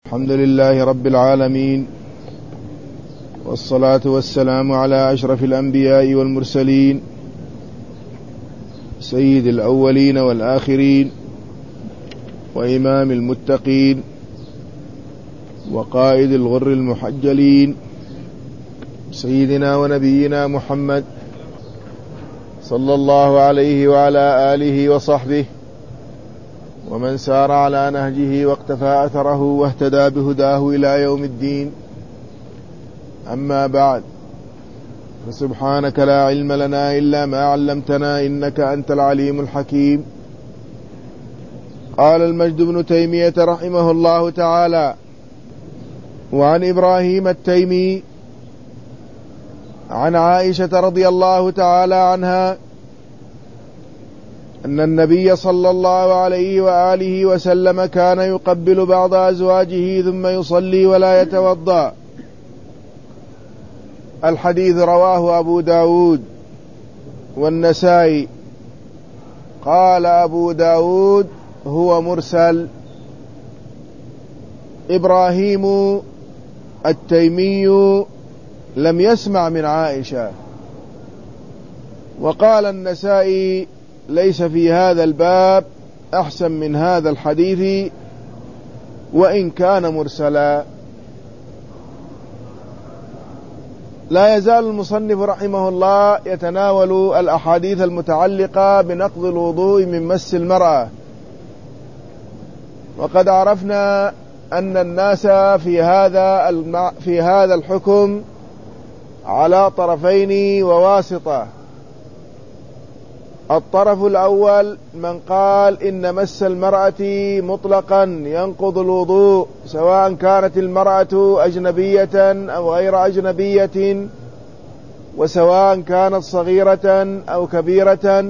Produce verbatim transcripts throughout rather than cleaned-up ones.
الحمد لله رب العالمين، والصلاة والسلام على أشرف الأنبياء والمرسلين، سيد الأولين والآخرين، وإمام المتقين، وقائد الغر المحجلين، سيدنا ونبينا محمد صلى الله عليه وعلى آله وصحبه ومن سار على نهجه واقتفى أثره واهتدى بهداه إلى يوم الدين. أما بعد، فسبحانك لا علم لنا إلا ما علمتنا إنك أنت العليم الحكيم. قال المجد بن تيمية رحمه الله تعالى: وعن إبراهيم التيمي عن عائشة رضي الله تعالى عنها أن النبي صلى الله عليه وآله وسلم كان يقبل بعض أزواجه ثم يصلي ولا يتوضأ. الحديث رواه أبو داود والنسائي. قال أبو داود: هو مرسل. إبراهيم التيمي لم يسمع من عائشة. وقال النسائي: ليس في هذا الباب أحسن من هذا الحديث وإن كان مرسلا. لا يزال المصنف رحمه الله يتناول الأحاديث المتعلقة بنقض الوضوء من مس المرأة، وقد عرفنا أن الناس في هذا في هذا الحكم على طرفين وواسطة. الطرف الأول من قال إن مس المرأة مطلقا ينقض الوضوء، سواء كانت المرأة أجنبية أو غير أجنبية، وسواء كانت صغيرة أو كبيرة.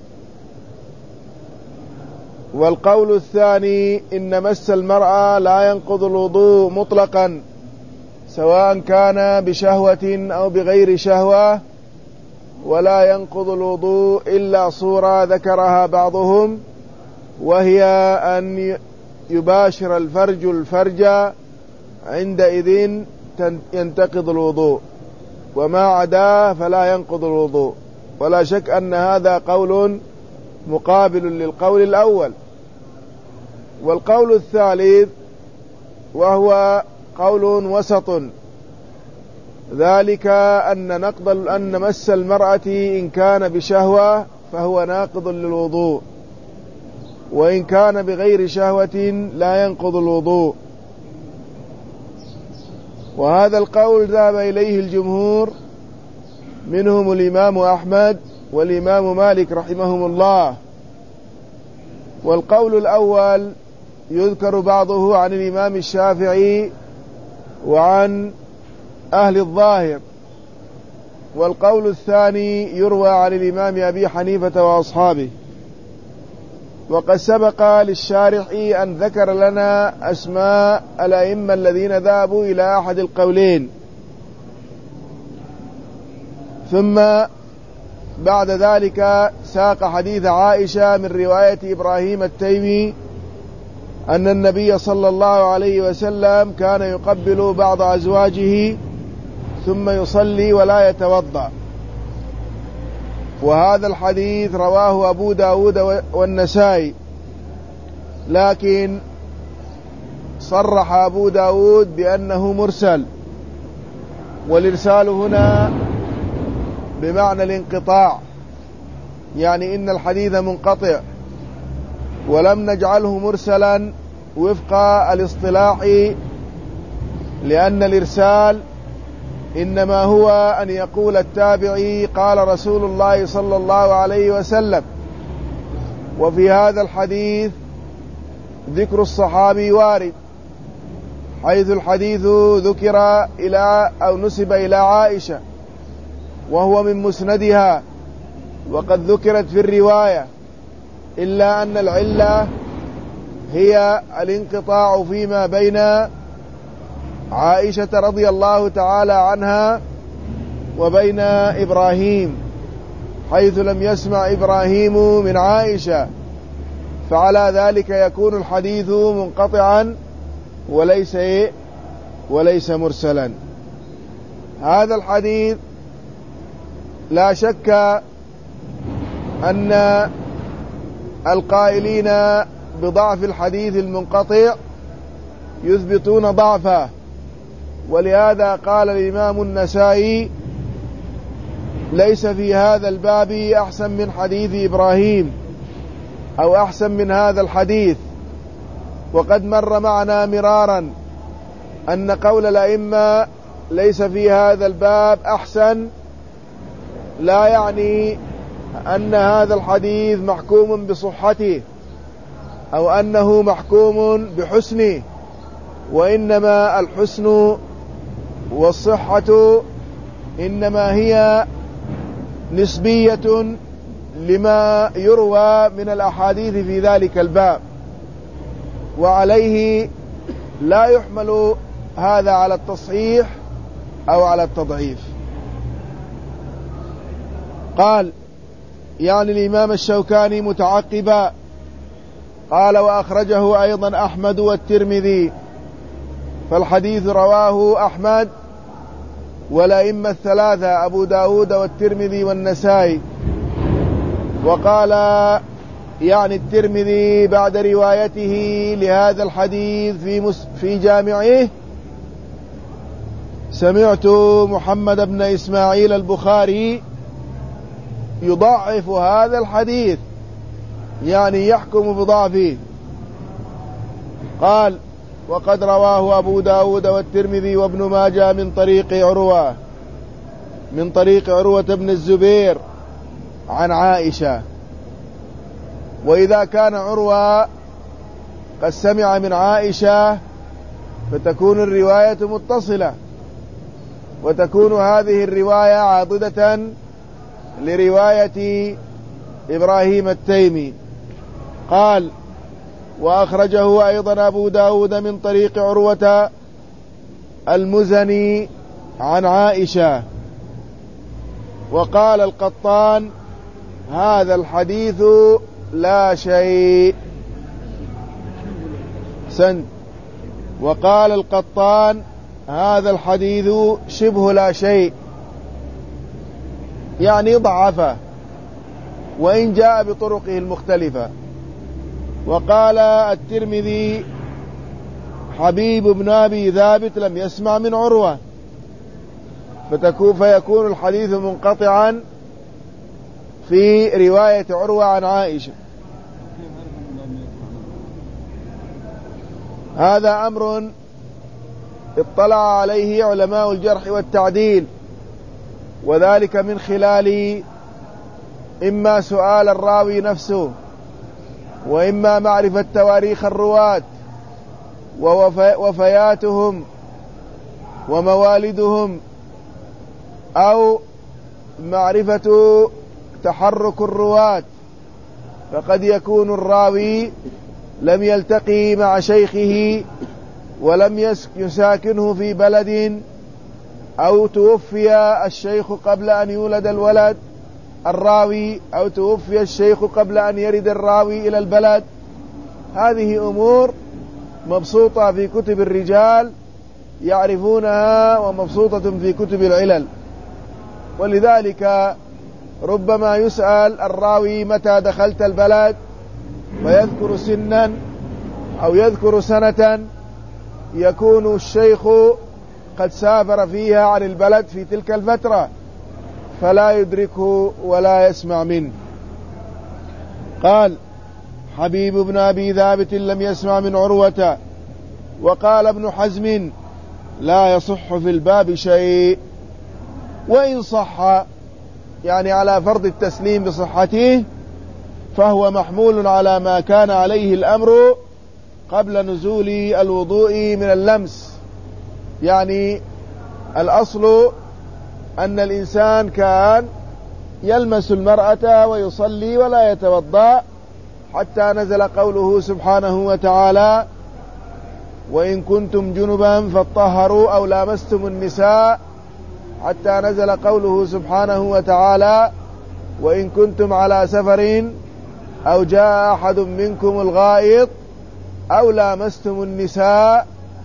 والقول الثاني إن مس المرأة لا ينقض الوضوء مطلقا، سواء كان بشهوة أو بغير شهوة، ولا ينقض الوضوء إلا صورة ذكرها بعضهم، وهي أن يباشر الفرج الفرج، عندئذ ينتقض الوضوء، وما عداه فلا ينقض الوضوء. ولا شك أن هذا قول مقابل للقول الأول. والقول الثالث وهو قول وسط، ذلك أن نقض أن مس المرأة إن كان بشهوة فهو ناقض للوضوء، وإن كان بغير شهوة لا ينقض الوضوء. وهذا القول ذهب إليه الجمهور، منهم الإمام أحمد والإمام مالك رحمهم الله. والقول الأول يذكر بعضه عن الإمام الشافعي وعن أهل الظاهر، والقول الثاني يروى عن الإمام أبي حنيفة وأصحابه. وقد سبق للشارح أن ذكر لنا أسماء الأئمة الذين ذهبوا إلى أحد القولين، ثم بعد ذلك ساق حديث عائشة من رواية إبراهيم التيمي أن النبي صلى الله عليه وسلم كان يقبل بعض أزواجه ثم يصلي ولا يتوضأ. وهذا الحديث رواه أبو داود والنسائي، لكن صرح أبو داود بأنه مرسل، والإرسال هنا بمعنى الانقطاع، يعني إن الحديث منقطع، ولم نجعله مرسلا وفق الاصطلاح، لأن الإرسال إنما هو أن يقول التابعي قال رسول الله صلى الله عليه وسلم. وفي هذا الحديث ذكر الصحابي وارد، حيث الحديث ذكر إلى أو نسب إلى عائشة وهو من مسندها، وقد ذكرت في الرواية، إلا أن العلة هي الانقطاع فيما بين عائشة رضي الله تعالى عنها وبين إبراهيم، حيث لم يسمع إبراهيم من عائشة، فعلى ذلك يكون الحديث منقطعا وليس إيه وليس مرسلا. هذا الحديث لا شك أن القائلين بضعف الحديث المنقطع يثبتون ضعفه، ولهذا قال الإمام النسائي: ليس في هذا الباب أحسن من حديث إبراهيم، أو أحسن من هذا الحديث. وقد مر معنا مرارا أن قول الأئمة ليس في هذا الباب أحسن لا يعني أن هذا الحديث محكوم بصحته أو أنه محكوم بحسنه، وإنما الحسن والصحة إنما هي نسبية لما يروى من الأحاديث في ذلك الباب، وعليه لا يحمل هذا على التصحيح أو على التضعيف. قال يعني الإمام الشوكاني متعقبا، قال: وأخرجه أيضا أحمد والترمذي. فالحديث رواه أحمد والأئمة الثلاثة أبو داود والترمذي والنسائي. وقال يعني الترمذي بعد روايته لهذا الحديث في, في جامعه: سمعت محمد بن إسماعيل البخاري يضعف هذا الحديث، يعني يحكم بضعفه. قال: وقد رواه أبو داود والترمذي وابن ماجه من طريق عروة من طريق عروة بن الزبير عن عائشة. وإذا كان عروة قد سمع من عائشة فتكون الرواية متصلة، وتكون هذه الرواية عاضدة لرواية إبراهيم التيمي. قال: وأخرجه أيضا أبو داود من طريق عروة المزني عن عائشة. وقال القطان: هذا الحديث لا شيء. سند. وقال القطان: هذا الحديث شبه لا شيء، يعني ضعفه وإن جاء بطرقه المختلفة. وقال الترمذي: حبيب بن أبي ثابت لم يسمع من عروة، فتكون فيكون الحديث منقطعا في رواية عروة عن عائشة. هذا أمر اطلع عليه علماء الجرح والتعديل، وذلك من خلال إما سؤال الراوي نفسه، وإما معرفة تواريخ الرواة ووفياتهم وموالدهم، أو معرفة تحرك الرواة. فقد يكون الراوي لم يلتقي مع شيخه ولم يساكنه في بلد، أو توفي الشيخ قبل أن يولد الولد الراوي، أو توفي الشيخ قبل أن يرد الراوي إلى البلد. هذه أمور مبسوطة في كتب الرجال يعرفونها، ومبسوطة في كتب العلل. ولذلك ربما يسأل الراوي: متى دخلت البلد؟ ويذكر سنا أو يذكر سنة يكون الشيخ قد سافر فيها عن البلد في تلك الفترة، فلا يدركه ولا يسمع منه. قال: حبيب بن أبي ثابت لم يسمع من عروة. وقال ابن حزم: لا يصح في الباب شيء، وإن صح يعني على فرض التسليم بصحته، فهو محمول على ما كان عليه الأمر قبل نزول الوضوء من اللمس. يعني الأصل أن الإنسان كان يلمس المرأة ويصلي ولا يتوضأ، حتى نزل قوله سبحانه وتعالى: وإن كنتم جنبا فاطهروا أو لامستم النساء، حتى نزل قوله سبحانه وتعالى: وإن كنتم على سفر أو جاء أحد منكم الغائط أو لامستم النساء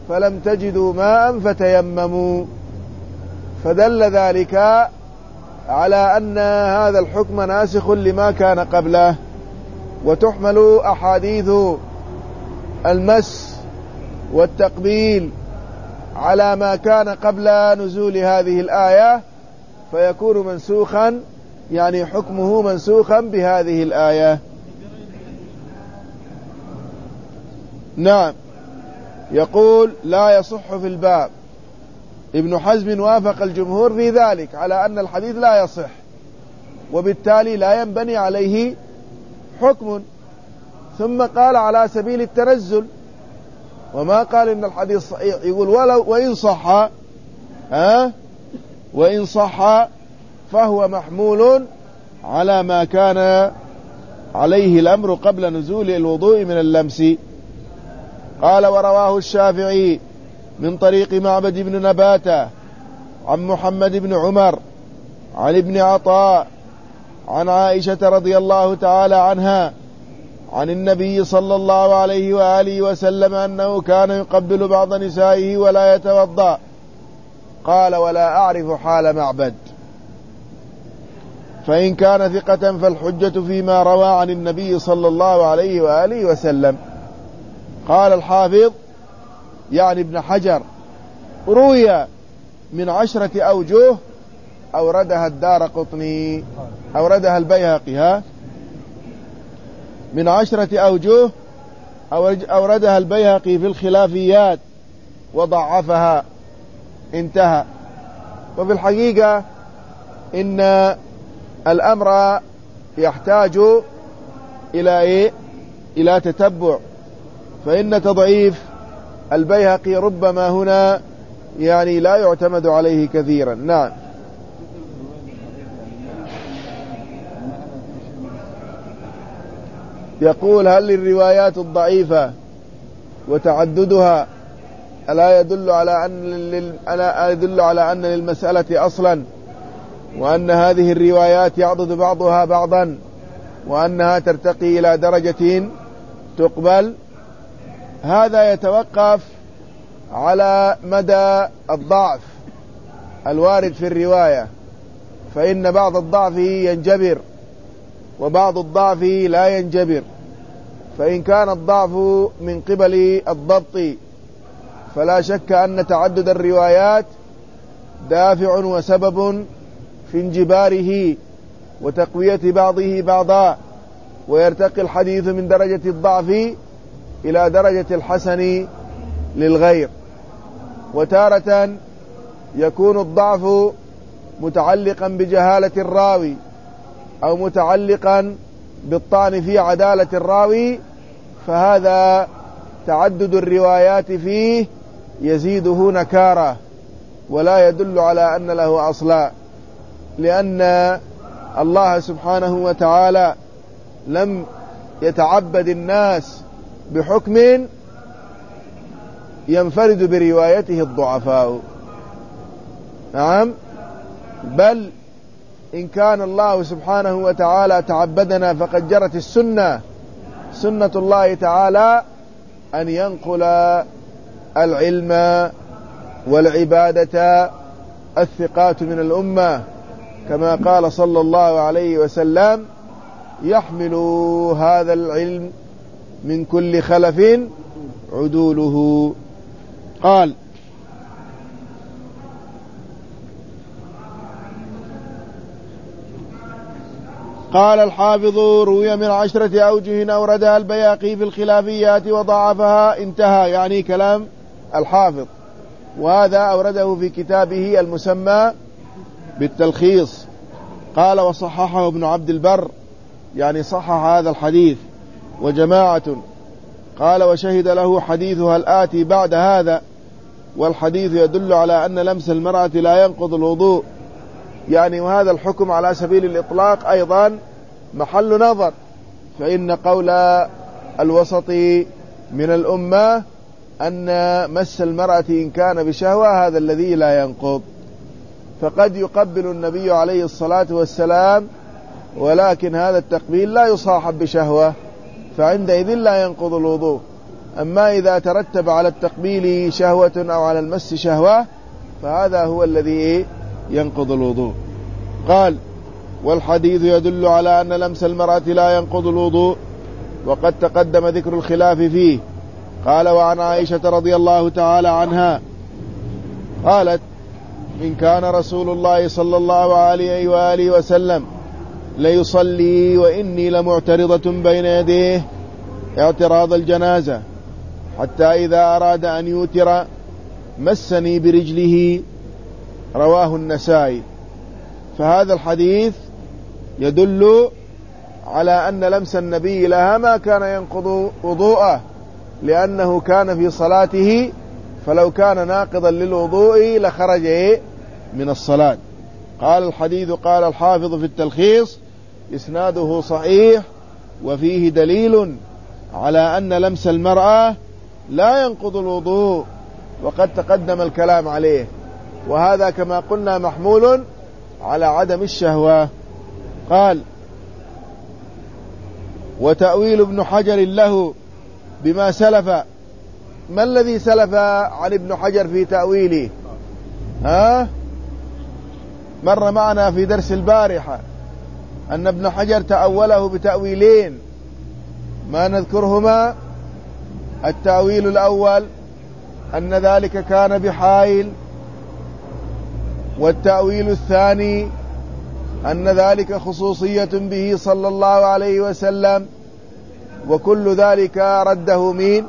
فلم تجدوا ماء فتيمموا. فدل ذلك على أن هذا الحكم ناسخ لما كان قبله. وتحمل أحاديث المس والتقبيل على ما كان قبل نزول هذه الآية، فيكون منسوخا، يعني حكمه منسوخا بهذه الآية. نعم. يقول لا يصح في الباب. ابن حزم وافق الجمهور في ذلك على أن الحديث لا يصح، وبالتالي لا ينبني عليه حكم. ثم قال على سبيل التنزل، وما قال إن الحديث صحيح. يقول ولو وإن صح ها وإن صح فهو محمول على ما كان عليه الأمر قبل نزول الوضوء من اللمس. قال ورواه الشافعي من طريق معبد بن نباتة عن محمد بن عمر عن ابن عطاء عن عائشة رضي الله تعالى عنها عن النبي صلى الله عليه وآله وسلم أنه كان يقبل بعض نسائه ولا يتوضأ. قال ولا أعرف حال معبد، فإن كان ثقة فالحجة فيما روى عن النبي صلى الله عليه وآله وسلم. قال الحافظ يعني ابن حجر روي من عشرة أوجه أوردها الدارقطني أوردها البيهقي ها من عشرة أوجه أوردها البيهقي في الخلافيات وضعفها. انتهى. وفي الحقيقة إن الأمر يحتاج إلى إيه؟ إلى تتبع، فإن تضعيف البيهقي ربما هنا يعني لا يعتمد عليه كثيرا. نعم. يقول هل الروايات الضعيفة وتعددها ألا يدل على أن لل... ألا يدل على أن للمسألة أصلا، وأن هذه الروايات يعضد بعضها بعضا، وأنها ترتقي إلى درجة تقبل؟ هذا يتوقف على مدى الضعف الوارد في الرواية، فإن بعض الضعف ينجبر وبعض الضعف لا ينجبر. فإن كان الضعف من قبل الضبط فلا شك أن تعدد الروايات دافع وسبب في انجباره وتقوية بعضه بعضا، ويرتقي الحديث من درجة الضعف إلى درجة الحسن للغير. وتارة يكون الضعف متعلقا بجهالة الراوي أو متعلقا بالطعن في عدالة الراوي، فهذا تعدد الروايات فيه يزيده نكارة ولا يدل على أن له أصلا، لأن الله سبحانه وتعالى لم يتعبد الناس بحكم ينفرد بروايته الضعفاء. نعم. بل إن كان الله سبحانه وتعالى تعبدنا فقد جرت السنة سنة الله تعالى أن ينقل العلم والعبادة الثقات من الأمة، كما قال صلى الله عليه وسلم يحمل هذا العلم من كل خلف عدوله. قال قال الحافظ روي من عشرة أوجه أوردها البيهقي في الخلافيات وضعفها. انتهى، يعني كلام الحافظ، وهذا أورده في كتابه المسمى بالتلخيص. قال وصححه ابن عبد البر، يعني صحح هذا الحديث وجماعة. قال وشهد له حديثها الآتي بعد هذا، والحديث يدل على أن لمس المرأة لا ينقض الوضوء، يعني وهذا الحكم على سبيل الإطلاق أيضا محل نظر، فإن قول الوسط من الأمة أن مس المرأة إن كان بشهوة هذا الذي لا ينقض. فقد يقبل النبي عليه الصلاة والسلام ولكن هذا التقبيل لا يصاحب بشهوة، فعندئذ لا ينقض الوضوء. أما إذا ترتب على التقبيل شهوة أو على المس شهوة فهذا هو الذي ينقض الوضوء. قال: والحديث يدل على أن لمس المرأة لا ينقض الوضوء، وقد تقدم ذكر الخلاف فيه. قال: وعن عائشة رضي الله تعالى عنها قالت: إن كان رسول الله صلى الله عليه وآله وسلم ليصلي وإني لمعترضة بين يديه اعتراض الجنازة، حتى إذا أراد أن يوتر مسني برجله. رواه النسائي. فهذا الحديث يدل على أن لمس النبي لها ما كان ينقض وضوءه، لأنه كان في صلاته، فلو كان ناقضا للوضوء لخرج من الصلاة. قال الحديث قال الحافظ في التلخيص: إسناده صحيح، وفيه دليل على أن لمس المرأة لا ينقض الوضوء، وقد تقدم الكلام عليه، وهذا كما قلنا محمول على عدم الشهوة. قال: وتأويل ابن حجر له بما سلف. ما الذي سلف عن ابن حجر في تأويله؟ ها؟ مر معنا في درس البارحة أن ابن حجر تأوله بتأويلين ما نذكرهما. التأويل الأول أن ذلك كان بحائل، والتأويل الثاني أن ذلك خصوصية به صلى الله عليه وسلم، وكل ذلك رده مين؟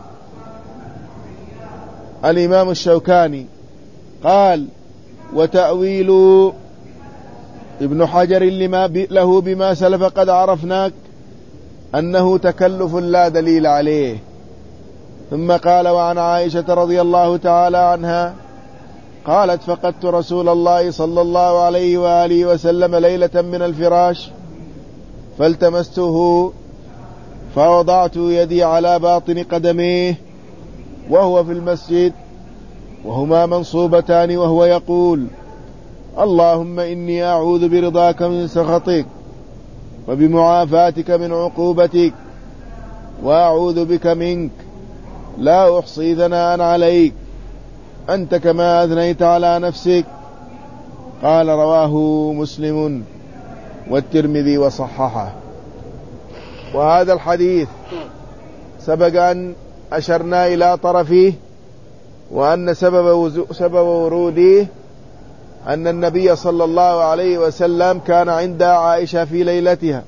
الإمام الشوكاني. قال: وتأويل ابن حجر لما له بما سلف قد عرفناك أنه تكلف لا دليل عليه. ثم قال: وعن عائشة رضي الله تعالى عنها قالت: فقدت رسول الله صلى الله عليه وآله وسلم ليلة من الفراش فالتمسته فوضعت يدي على باطن قدميه وهو في المسجد وهما منصوبتان، وهو يقول: اللهم إني أعوذ برضاك من سخطك وبمعافاتك من عقوبتك وأعوذ بك منك لا أحصي ثناء عليك أنت كما أثنيت على نفسك. قال: رواه مسلم والترمذي وصححه. وهذا الحديث سبق أن أشرنا إلى طرفه، وأن سبب سبب وروده أن النبي صلى الله عليه وسلم كان عند عائشة في ليلتها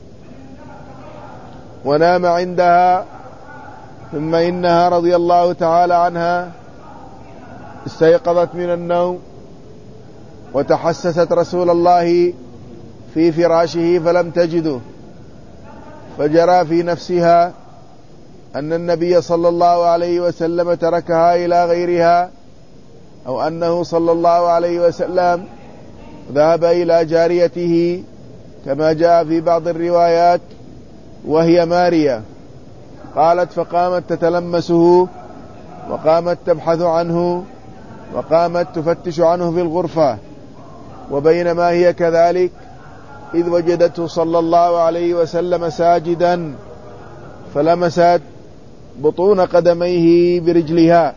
ونام عندها، ثم إنها رضي الله تعالى عنها استيقظت من النوم وتحسست رسول الله في فراشه فلم تجده، فجرى في نفسها أن النبي صلى الله عليه وسلم تركها إلى غيرها، أو أنه صلى الله عليه وسلم ذهب إلى جاريته كما جاء في بعض الروايات وهي ماريا. قالت: فقامت تتلمسه وقامت تبحث عنه وقامت تفتش عنه في الغرفة، وبينما هي كذلك إذ وجدته صلى الله عليه وسلم ساجدا فلمست بطون قدميه برجلها،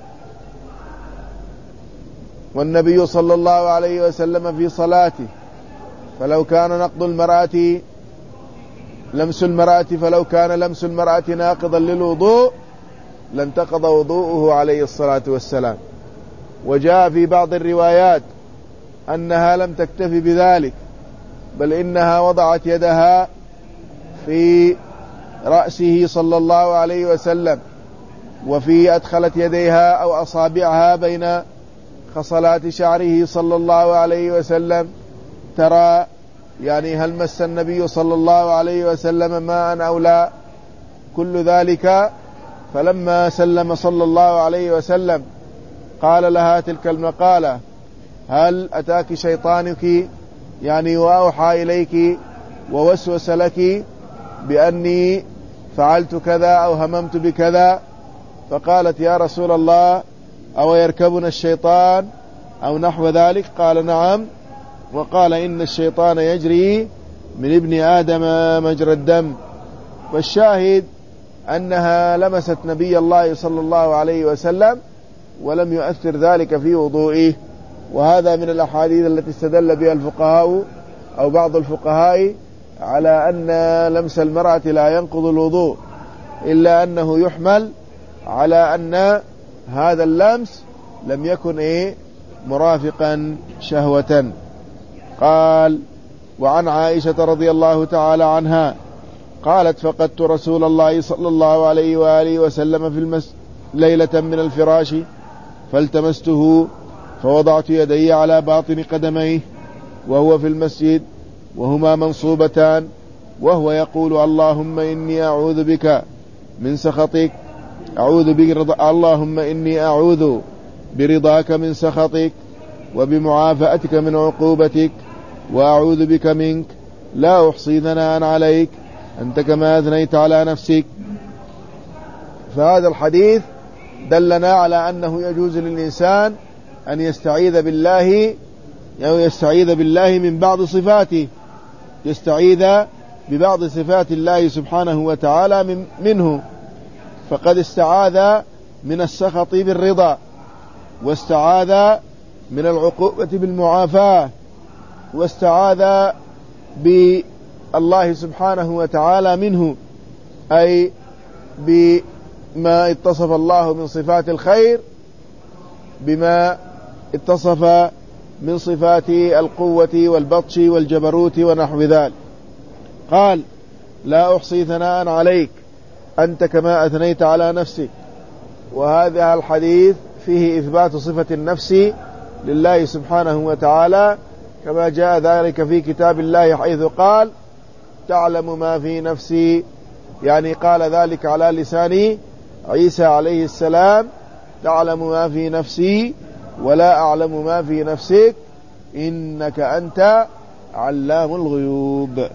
والنبي صلى الله عليه وسلم في صلاته، فلو كان نقض المرأة لمس المرأة فلو كان لمس المرأة ناقضا للوضوء لانتقض وضوءه عليه الصلاة والسلام. وجاء في بعض الروايات أنها لم تكتفي بذلك، بل إنها وضعت يدها في رأسه صلى الله عليه وسلم، وفي أدخلت يديها أو أصابعها بين خصلات شعره صلى الله عليه وسلم ترى يعني هل مس النبي صلى الله عليه وسلم ماء أو لا، كل ذلك. فلما سلم صلى الله عليه وسلم قال لها تلك المقالة: هل أتاك شيطانك يعني وأوحى إليك ووسوس لك بأني فعلت كذا أو هممت بكذا؟ فقالت: يا رسول الله أو يركبنا الشيطان أو نحو ذلك؟ قال: نعم. وقال: إن الشيطان يجري من ابن آدم مجرى الدم. والشاهد أنها لمست نبي الله صلى الله عليه وسلم ولم يؤثر ذلك في وضوئه. وهذا من الأحاديث التي استدل بها الفقهاء أو بعض الفقهاء على أن لمس المرأة لا ينقض الوضوء، إلا أنه يحمل على أن هذا اللمس لم يكن إيه مرافقا شهوة. قال: وعن عائشة رضي الله تعالى عنها قالت: فقدت رسول الله صلى الله عليه وآله وسلم في المس ليلة من الفراش فالتمسته فوضعت يدي على باطن قدميه وهو في المسجد وهما منصوبتان وهو يقول: اللهم إني أعوذ بك من سخطك أعوذ برضا اللهم إني أعوذ برضاك من سخطك وبمعافاتك من عقوبتك وأعوذ بك منك لا أحصي ثناء عليك أنت كما أثنيت على نفسك. فهذا الحديث دلنا على أنه يجوز للإنسان أن يستعيذ بالله أو يستعيذ بالله من بعض صفاته، يستعيذ ببعض صفات الله سبحانه وتعالى من منه. فقد استعاذ من السخط بالرضا، واستعاذ من العقوبة بالمعافاة، واستعاذ بالله سبحانه وتعالى منه، أي بما اتصف الله من صفات الخير بما اتصف من صفات القوة والبطش والجبروت ونحو ذلك. قال: لا أحصي ثناء عليك أنت كما أثنيت على نفسك. وهذا الحديث فيه إثبات صفة النفس لله سبحانه وتعالى كما جاء ذلك في كتاب الله حيث قال: تعلم ما في نفسي، يعني قال ذلك على لسان عيسى عليه السلام: تعلم ما في نفسي ولا أعلم ما في نفسك إنك أنت علام الغيوب.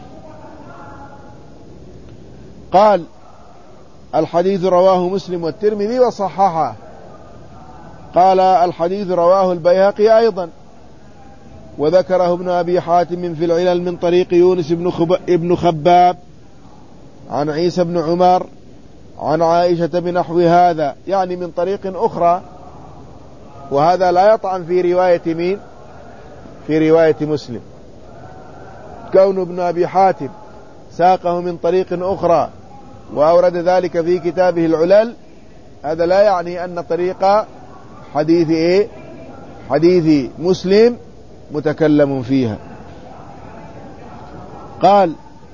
قال: الحديث رواه مسلم والترمذي وصححه. قال: الحديث رواه البيهقي أيضا، وذكره ابن أبي حاتم في العلل من طريق يونس بن خباب عن عيسى بن عمر عن عائشة بنحو هذا، يعني من طريق أخرى. وهذا لا يطعن في رواية مين؟ في رواية مسلم. كون ابن أبي حاتم ساقه من طريق أخرى وأورد ذلك في كتابه العلل، هذا لا يعني أن طريق حديث إيه؟ حديث مسلم متكلم فيها. قال: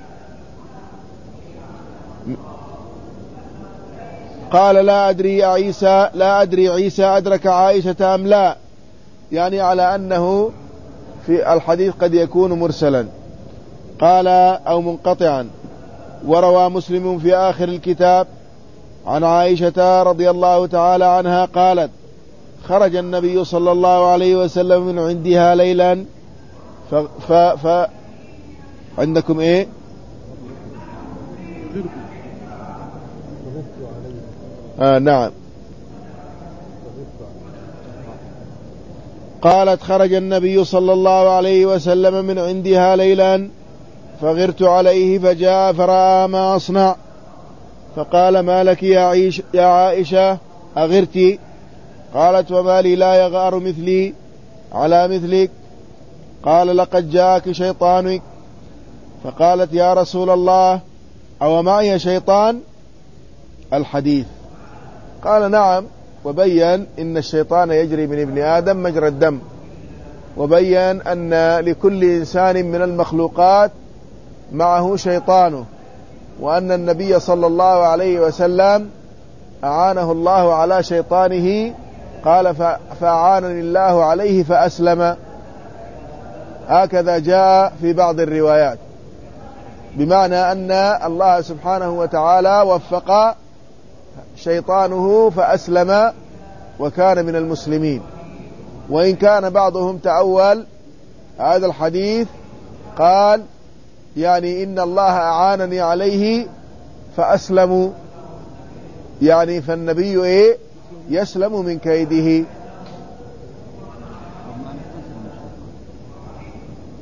قال: لا أدري عيسى لا أدري عيسى أدرك عائشة أم لا، يعني على أنه في الحديث قد يكون مرسلا. قال: أو منقطعا. وروى مسلم في آخر الكتاب عن عائشة رضي الله تعالى عنها قالت: خرج النبي صلى الله عليه وسلم من عندها ليلا ف... ف... ف... عندكم إيه؟ آه نعم. قالت: خرج النبي صلى الله عليه وسلم من عندها ليلا فغرت عليه فجاء فرأى ما أصنع فقال: ما لك يا, عيش يا عائشة أغرتي؟ قالت: وما لي لا يغار مثلي على مثلك؟ قال: لقد جاءك شيطانك. فقالت: يا رسول الله أو معي شيطان؟ الحديث. قال: نعم. وبين إن الشيطان يجري من ابن آدم مجرى الدم، وبين أن لكل إنسان من المخلوقات معه شيطانه، وأن النبي صلى الله عليه وسلم أعانه الله على شيطانه، قال: فأعانني الله عليه فأسلم. هكذا جاء في بعض الروايات، بمعنى أن الله سبحانه وتعالى وفق شيطانه فأسلم وكان من المسلمين. وإن كان بعضهم تأول هذا الحديث قال: يعني إن الله أعانني عليه فأسلموا، يعني فالنبي إيه؟ يسلم من كيده.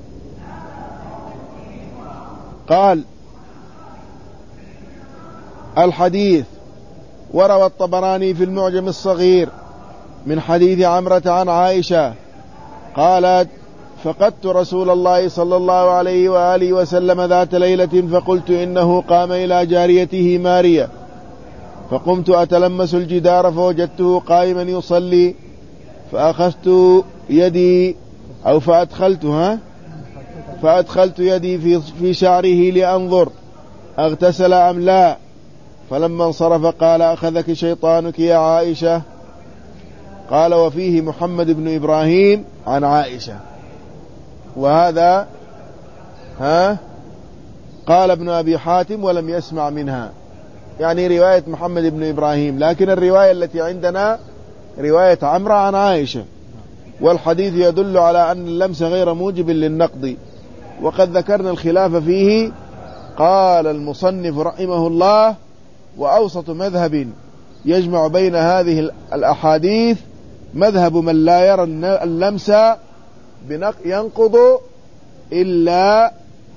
قال: الحديث. وروى الطبراني في المعجم الصغير من حديث عمرة عن عائشة قالت: فقدت رسول الله صلى الله عليه وآله وسلم ذات ليلة فقلت إنه قام إلى جاريته مارية، فقمت أتلمس الجدار فوجدته قائما يصلي، فأخذت يدي أو فأدخلتها فأدخلت يدي في, في شعره لأنظر اغتسل أم لا، فلما انصرف قال: أخذك شيطانك يا عائشة. قال: وفيه محمد بن إبراهيم عن عائشة. وهذا ها قال ابن أبي حاتم ولم يسمع منها، يعني رواية محمد بن إبراهيم، لكن الرواية التي عندنا رواية عمرة عن عائشة. والحديث يدل على أن اللمس غير موجب للنقض، وقد ذكرنا الخلاف فيه. قال المصنف رحمه الله: وأوسط مذهب يجمع بين هذه الأحاديث مذهب من لا يرى اللمس ينقض إلا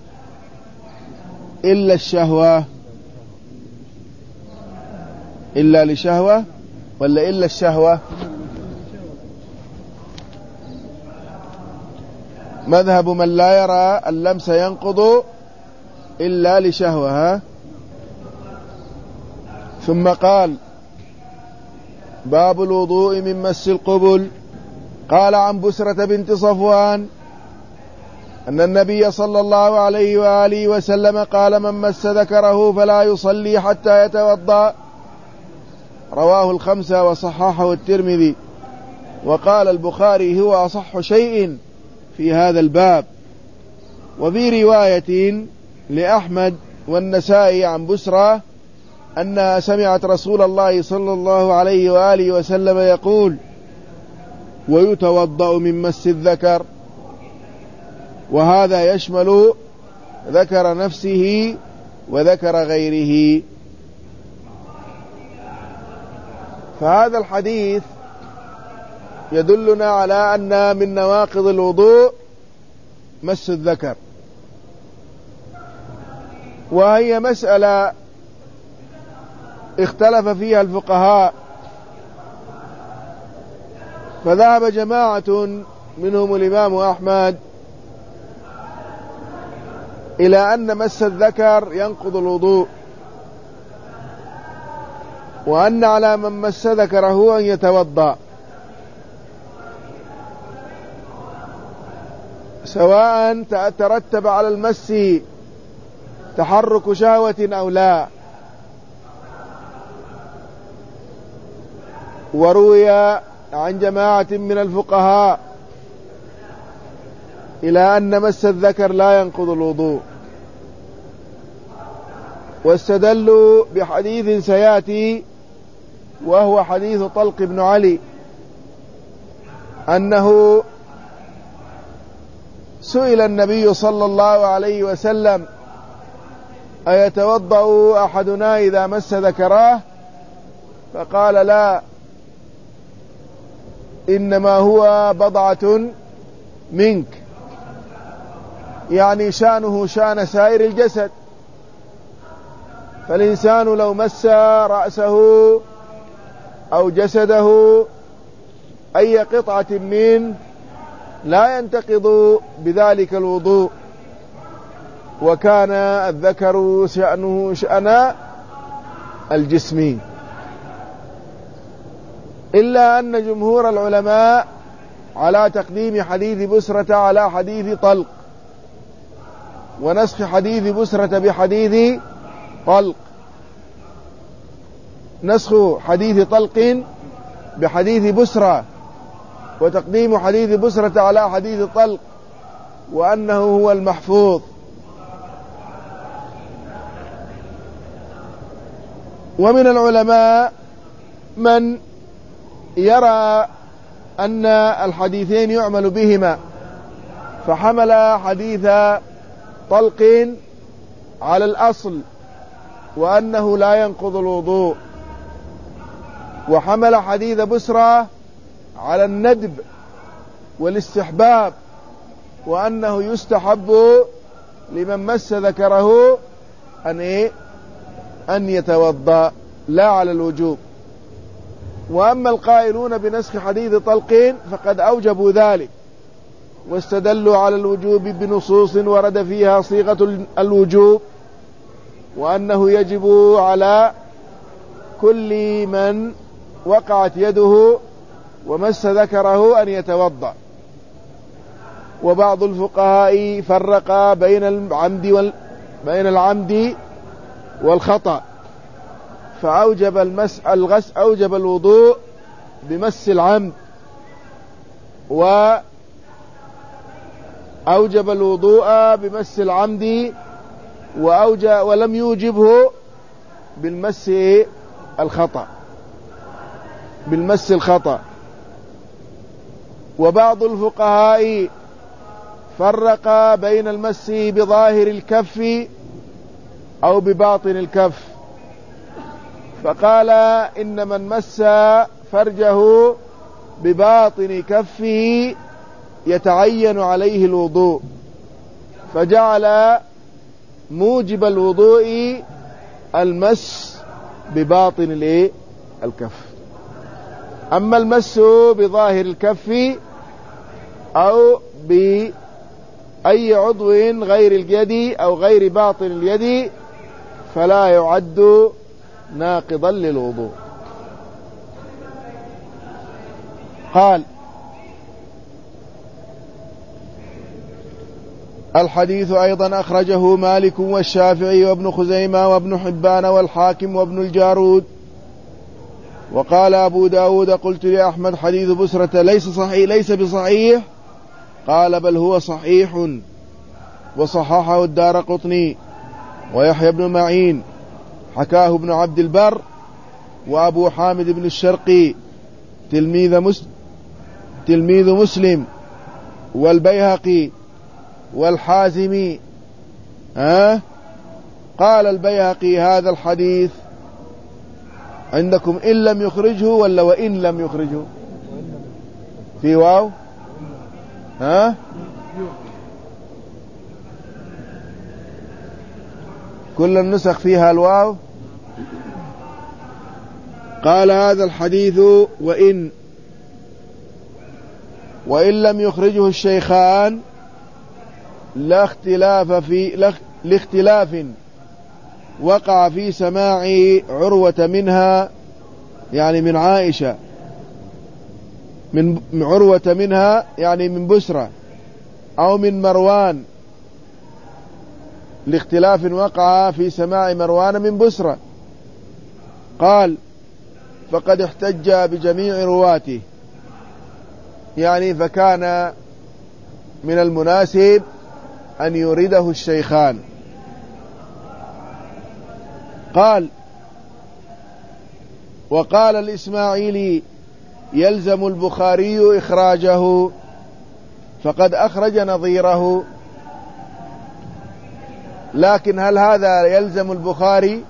إلا الشهوة، إلا لشهوة ولا إلا الشهوة؟ مذهب من لا يرى اللمس ينقض إلا لشهوة. ثم قال: باب الوضوء من مس القبل. قال عن بسرة بنت صفوان أن النبي صلى الله عليه وآله وسلم قال: من مس ذكره فلا يصلي حتى يتوضأ. رواه الخمسة وصححه الترمذي. وقال البخاري: هو أصح شيء في هذا الباب. وفي رواية لأحمد والنسائي عن بسرة أنها سمعت رسول الله صلى الله عليه وآله وسلم يقول: ويتوضأ من مس الذكر. وهذا يشمل ذكر نفسه وذكر غيره. فهذا الحديث يدلنا على أن من نواقض الوضوء مس الذكر، وهي مسألة اختلف فيها الفقهاء، فذهب جماعة منهم الإمام أحمد إلى أن مس الذكر ينقض الوضوء، وأن على من مس ذكره أن يتوضأ، سواء ترتب على المس تحرك شهوة أو لا. وروي عن جماعة من الفقهاء إلى أن مس الذكر لا ينقض الوضوء، واستدلوا بحديث سياتي وهو حديث طلق بن علي أنه سئل النبي صلى الله عليه وسلم: أيتوضأ أحدنا إذا مس ذكراه؟ فقال: لا، إنما هو بضعة منك، يعني شأنه شأن سائر الجسد. فالإنسان لو مس رأسه أو جسده أي قطعة منه لا ينتقض بذلك الوضوء، وكان الذكر شأنه شأن الجسم. إلا أن جمهور العلماء على تقديم حديث بسرة على حديث طلق، ونسخ حديث بسرة بحديث طلق، نسخ حديث طلق بحديث بسرة، وتقديم حديث بسرة على حديث طلق، وأنه هو المحفوظ. ومن العلماء من يرى أن الحديثين يعمل بهما، فحمل حديث طلق على الأصل وأنه لا ينقض الوضوء، وحمل حديث بسرة على الندب والاستحباب، وأنه يستحب لمن مس ذكره أن إيه أن يتوضأ لا على الوجوب. وأما القائلون بنسخ حديث طلق فقد أوجبوا ذلك واستدلوا على الوجوب بنصوص ورد فيها صيغة الوجوب، وأنه يجب على كل من وقعت يده ومس ذكره أن يتوضأ. وبعض الفقهاء فرق بين العمد وال... بين العمد والخطأ، فأوجب المس الغسل أوجب الوضوء بمس العمد، وأوجب الوضوء بمس العمد وأوجب ولم يوجبه بالمس الخطأ بالمس الخطأ. وبعض الفقهاء فرق بين المس بظاهر الكف أو بباطن الكف، فقال إن من مس فرجه بباطن كفه يتعين عليه الوضوء، فجعل موجب الوضوء المس بباطن الكف. أما المس بظاهر الكف أو بأي عضو غير اليد أو غير باطن اليد فلا يعد ناقضا للوضوء. قال: الحديث أيضا أخرجه مالك والشافعي وابن خزيمة وابن حبان والحاكم وابن الجارود. وقال أبو داود: قلت لأحمد: حديث بسرة ليس صحيح ليس بصحيح. قال: بل هو صحيح، وصححه الدارقطني ويحيى بن معين، حكاه ابن عبد البر وأبو حامد بن الشرقي تلميذ مسلم تلميذ مسلم والبيهقي والحازمي. ها؟ قال البيهقي: هذا الحديث عندكم إن لم يخرجه ولا وإن لم يخرجه؟ في واو؟ ها؟ كل النسخ فيها الواو. قال: هذا الحديث وإن وإن لم يخرجه الشيخان لا اختلاف في لاختلاف وقع في سماع عروة منها، يعني من عائشة، من عروة منها يعني من بسرة، أو من مروان، لاختلاف وقع في سماع مروان من بسرة. قال: فقد احتج بجميع رواته، يعني فكان من المناسب أن يريده الشيخان. قال: وقال الإسماعيلي: يلزم البخاري إخراجه، فقد أخرج نظيره. لكن هل هذا يلزم البخاري؟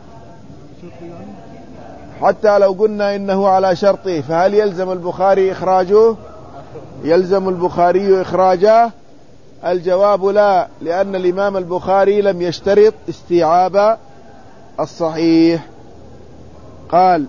حتى لو قلنا إنه على شرطه، فهل يلزم البخاري إخراجه؟ يلزم البخاري إخراجه؟ الجواب لا، لأن الإمام البخاري لم يشترط استيعاب الصحيح. قال: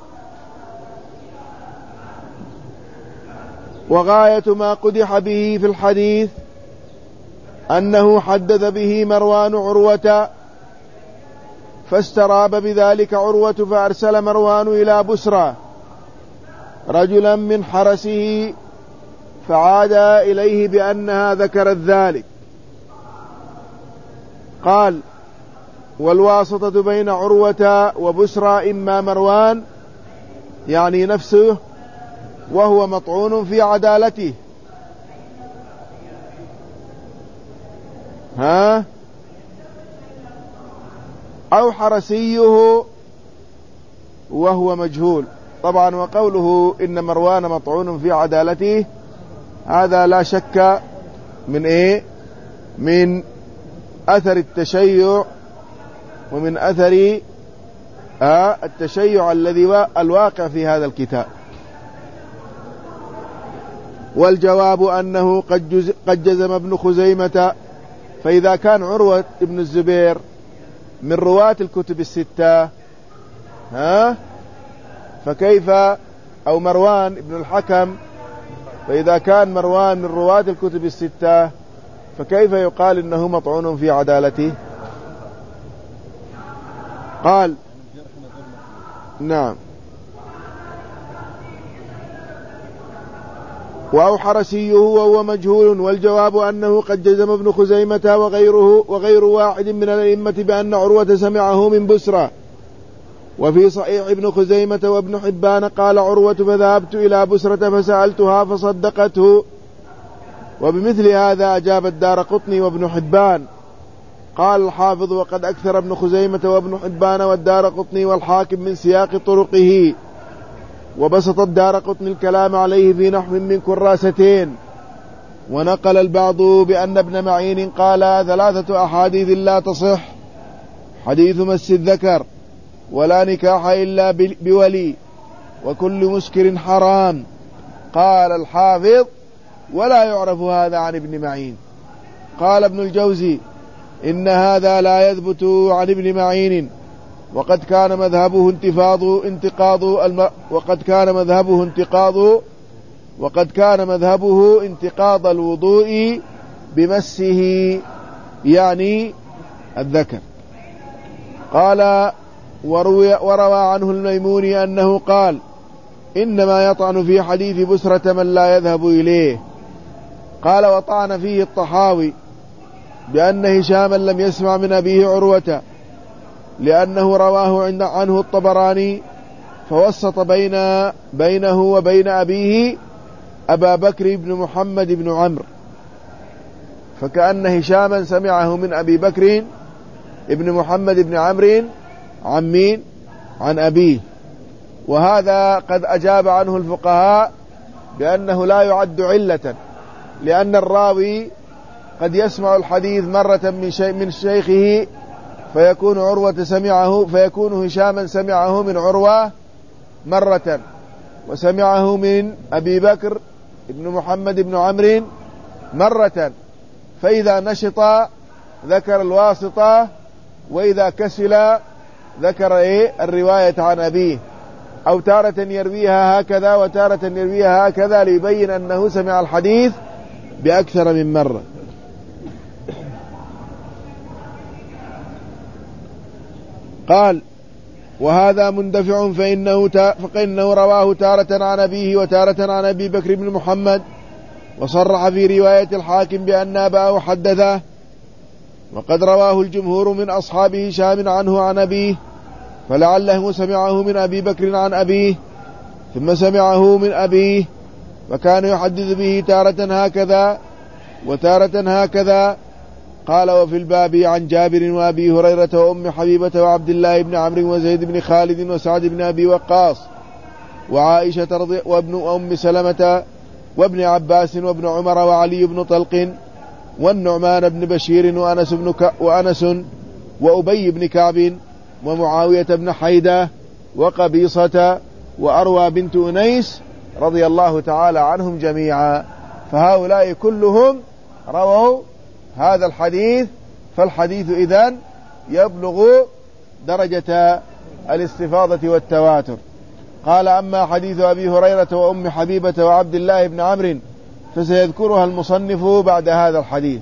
وغاية ما قدح به في الحديث أنه حدث به مروان عروة، فاستراب بذلك عروة، فأرسل مروان إلى بسرى رجلا من حرسه فعاد إليه بأنها ذكرت ذلك. قال: والواسطة بين عروة وبسرى إما مروان يعني نفسه وهو مطعون في عدالته، ها، أو حرسيه وهو مجهول. طبعا وقوله إن مروان مطعون في عدالته هذا لا شك من إيه من أثر التشيع ومن أثر آه التشيع الذي الواقع في هذا الكتاب. والجواب أنه قد, جز قد جزم ابن خزيمة. فإذا كان عروة ابن الزبير من رواة الكتب الستة ها فكيف أو مروان ابن الحكم، فإذا كان مروان من رواة الكتب الستة فكيف يقال إنه مطعون في عدالته؟ قال نعم. وأو حرسيه وهو مجهول، والجواب أنه قد جزم ابن خزيمة وغيره وغير واحد من الأئمة بأن عروة سمعه من بسرى. وفي صحيح ابن خزيمة وابن حبان قال عروة فذهبت إلى بسرة فسألتها فصدقته. وبمثل هذا أجاب الدارقطني وابن حبان. قال الحافظ وقد أكثر ابن خزيمة وابن حبان والدارقطني والحاكم من سياق طرقه، وبسط الدارقطني الكلام عليه في نحو من كراستين. ونقل البعض بأن ابن معين قال ثلاثة أحاديث لا تصح: حديث مس الذكر، ولا نكاح إلا بولي، وكل مسكر حرام. قال الحافظ ولا يعرف هذا عن ابن معين. قال ابن الجوزي إن هذا لا يثبت عن ابن معين، وقد كان مذهبه انتفاض انتقاض الم... وقد كان مذهبه انتقاض وقد كان مذهبه انتقاض الوضوء بمسه، يعني الذكر. قال وروي, وروى عنه الميموني أنه قال إنما يطعن في حديث بسرة من لا يذهب إليه. قال وطعن فيه الطحاوي بأن هشاما لم يسمع من أبيه عروة، لأنه رواه عنه الطبراني فوسط بين بينه وبين أبيه أبا بكر بن محمد بن عمرو، فكأن هشاما سمعه من أبي بكر ابن محمد بن عمرو عن مين؟ عن أبيه. وهذا قد أجاب عنه الفقهاء بأنه لا يعد علة، لأن الراوي قد يسمع الحديث مرة من, شي من شيخه فيكون عروة سمعه فيكون هشاما سمعه من عروة مرة، وسمعه من أبي بكر ابن محمد بن عمرو مرة، فإذا نشط ذكر الواسطة، وإذا كسل ذكر إيه الرواية عن أبيه، أو تارة يرويها هكذا وتارة يرويها هكذا ليبين أنه سمع الحديث بأكثر من مرة. قال وهذا مندفع فإنه, فإنه رواه تارة عن أبيه وتارة عن أبي بكر بن محمد، وصرح في رواية الحاكم بأن أباه حدثه، وقد رواه الجمهور من أصحاب هشام عنه عن أبيه، فلعله سمعه من أبي بكر عن أبيه ثم سمعه من أبيه، فكان يحدث به تارة هكذا وتارة هكذا. قال وفي الباب عن جابر وأبي هريرة وأم حبيبة وعبد الله بن عمرو وزيد بن خالد وسعد بن أبي وقاص وعائشة رضي وابن أم سلمة وابن عباس وابن عمر وعلي بن طلق والنعمان بن بشير وأنس, بن ك... وأنس وأبي بن كعب ومعاوية بن حيدة وقبيصة وأروى بنت أنيس رضي الله تعالى عنهم جميعا. فهؤلاء كلهم رووا هذا الحديث، فالحديث إذن يبلغ درجة الاستفاضة والتواتر. قال أما حديث أبي هريرة وأم حبيبة وعبد الله بن عمرو فسيذكرها المصنف بعد هذا الحديث.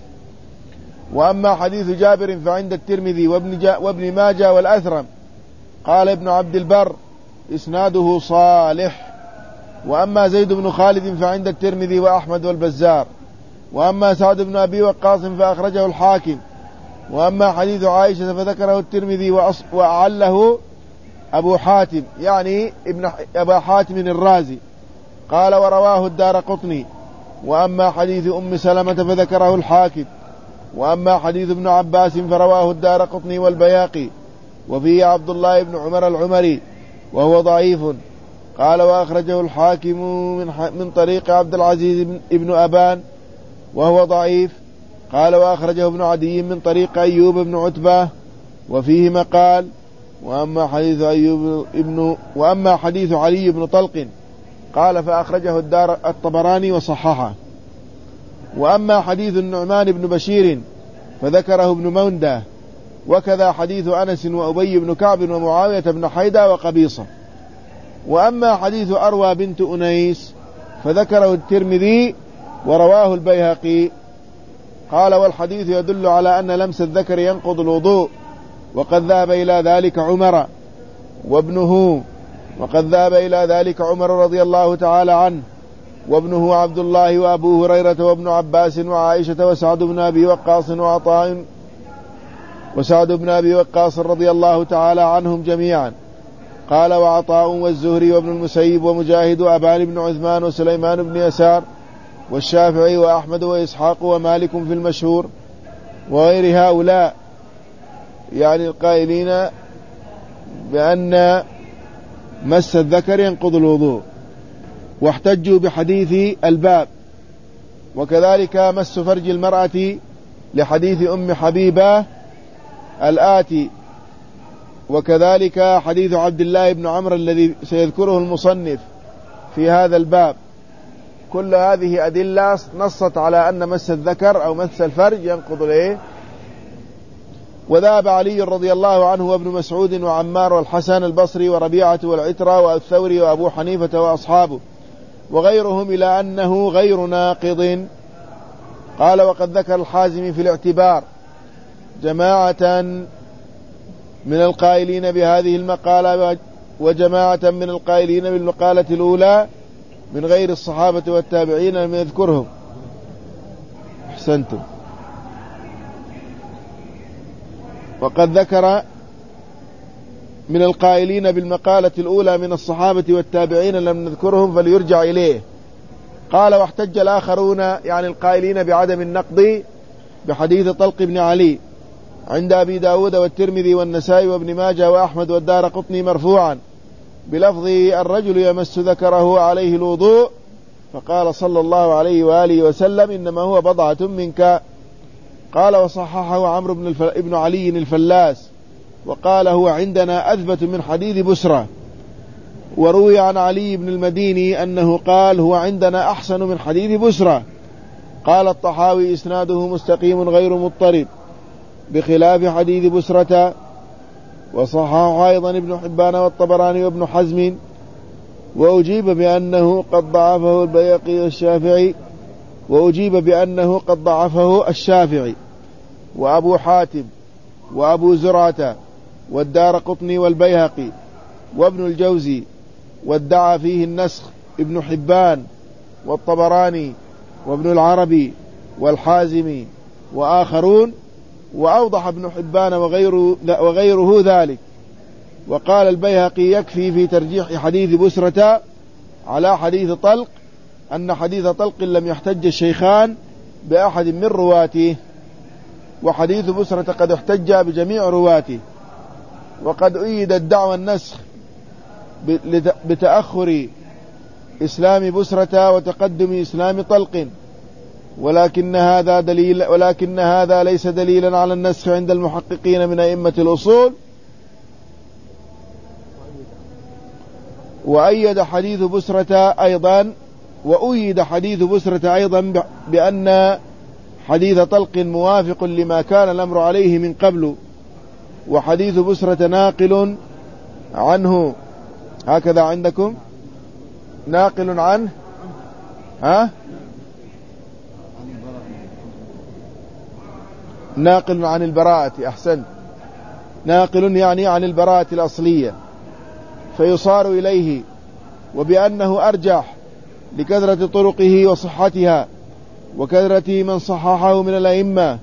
وأما حديث جابر فعند الترمذي وابن, جا وابن ماجه والأثرم. قال ابن عبد البر إسناده صالح. وأما زيد بن خالد فعند الترمذي وأحمد والبزار. وأما سعد بن أبي وقاص فأخرجه الحاكم. وأما حديث عائشة فذكره الترمذي وأعله أبو حاتم، يعني ابن أبا حاتم الرازي. قال ورواه الدارقطني. وأما حديث أم سلمة فذكره الحاكم. وأما حديث ابن عباس فرواه الدارقطني والبياقي، وفيه عبد الله بن عمر العمري وهو ضعيف. قال وأخرجه الحاكم من طريق عبد العزيز بن أبان وهو ضعيف. قال وأخرجه ابن عدي من طريق أيوب بن عتبة وفيه مقال. وأما حديث أيوب ابن وأما حديث علي بن طلق قال فأخرجه الدار الطبراني وصححه. وأما حديث النعمان بن بشير فذكره ابن مندة وكذا حديث أنس وأبي بن كعب ومعاوية بن حيدة وقبيصة. وأما حديث أروى بنت أنيس فذكره الترمذي ورواه البيهقي. قال والحديث يدل على أن لمس الذكر ينقض الوضوء، وقد ذهب إلى ذلك عمر وابنه وقد ذهب إلى ذلك عمر رضي الله تعالى عنه وابنه عبد الله وأبو هريرة وابن عباس وعائشة وسعد بن أبي وقاص وعطاء وسعد بن أبي وقاص رضي الله تعالى عنهم جميعا. قال وعطاء والزهري وابن المسيب ومجاهد وأبان بن عثمان وسليمان بن يسار والشافعي وأحمد وإسحاق ومالك في المشهور وغير هؤلاء، يعني القائلين بأن مس الذكر ينقض الوضوء، واحتجوا بحديث الباب، وكذلك مس فرج المرأة لحديث أم حبيبة الآتي، وكذلك حديث عبد الله بن عمرو الذي سيذكره المصنف في هذا الباب. كل هذه أدلة نصت على أن مس الذكر أو مس الفرج ينقض الايه. وذهب علي رضي الله عنه وابن مسعود وعمار والحسن البصري وربيعة والعترة والثوري وأبو حنيفة وأصحابه وغيرهم إلى أنه غير ناقض. قال وقد ذكر الحازمي في الاعتبار جماعة من القائلين بهذه المقالة وجماعة من القائلين بالمقالة الأولى من غير الصحابة والتابعين لم يذكرهم. أحسنتم. وقد ذكر من القائلين بالمقالة الأولى من الصحابة والتابعين لم نذكرهم فليرجع إليه. قال واحتج الآخرون يعني القائلين بعدم النقض بحديث طلق بن علي عند أبي داود والترمذي والنسائي وابن ماجه وأحمد والدارقطني مرفوعا بلفظ الرجل يمس ذكره عليه الوضوء، فقال صلى الله عليه وآله وسلم إنما هو بضعة منك. قال وصححه عمرو بن, الف... ابن علي الفلاس وقال هو عندنا أثبت من حديث بسرة. وروي عن علي بن المديني أنه قال هو عندنا أحسن من حديث بسرة. قال الطحاوي إسناده مستقيم غير مضطرب بخلاف حديث بسرة. وصححه أيضا ابن حبان والطبراني وابن حزم، وأجيب بأنه قد ضعفه البيهقي والشافعي وأجيب بأنه قد ضعفه الشافعي وأبو حاتم وأبو زرعة والدارقطني والبيهقي وابن الجوزي، وادعى فيه النسخ ابن حبان والطبراني وابن العربي والحازمي وآخرون، وأوضح ابن حبان وغيره, وغيره ذلك. وقال البيهقي يكفي في ترجيح حديث بسرة على حديث طلق أن حديث طلق لم يحتج الشيخان بأحد من رواته، وحديث بسرة قد احتج بجميع رواته. وقد أيد الدعوى النسخ بتأخر إسلام بسرة وتقدم إسلام طلق، ولكن هذا دليل ولكن هذا ليس دليلا على النسخ عند المحققين من أئمة الأصول. وأيد حديث بسرة أيضا وأيد حديث بسرة أيضا بأن حديث طلق موافق لما كان الأمر عليه من قبل، وحديث بسرة ناقل عنه. هكذا عندكم ناقل عنه ها ناقل عن البراءة. أحسن، ناقل يعني عن البراءة الأصلية فيصار إليه، وبأنه أرجح لكثرة طرقه وصحتها وكثرة من صححه من الأئمة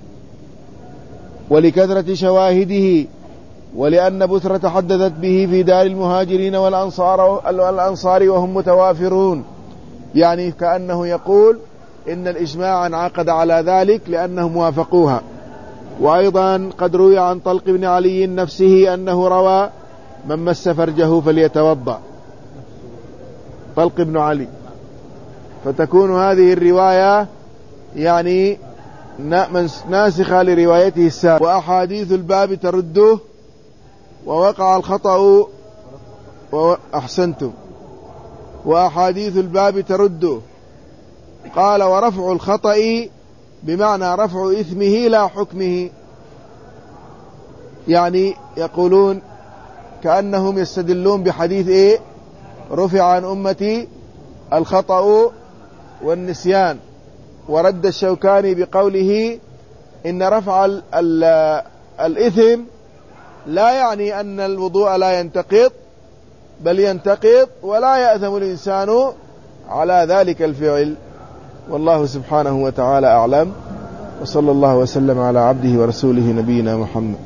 ولكثرة شواهده، ولأن بسرة حدثت به في دار المهاجرين والأنصار, والأنصار وهم متوافرون، يعني كأنه يقول إن الإجماع انعقد على ذلك لأنهم وافقوها. وأيضا قد روي عن طلق بن علي نفسه أنه روى من مس فرجه فليتوضأ، طلق بن علي، فتكون هذه الرواية يعني ناسخة لروايته السابقة. وأحاديث الباب ترده ووقع الخطأ وأحسنتم وأحاديث الباب ترده. قال ورفع الخطأ بمعنى رفع إثمه لا حكمه، يعني يقولون كأنهم يستدلون بحديث إيه؟ رفع عن أمتي الخطأ والنسيان. ورد الشوكاني بقوله إن رفع ال ال الإثم لا يعني أن الوضوء لا ينتقض، بل ينتقض ولا يأثم الإنسان على ذلك الفعل. والله سبحانه وتعالى أعلم، وصلى الله وسلم على عبده ورسوله نبينا محمد.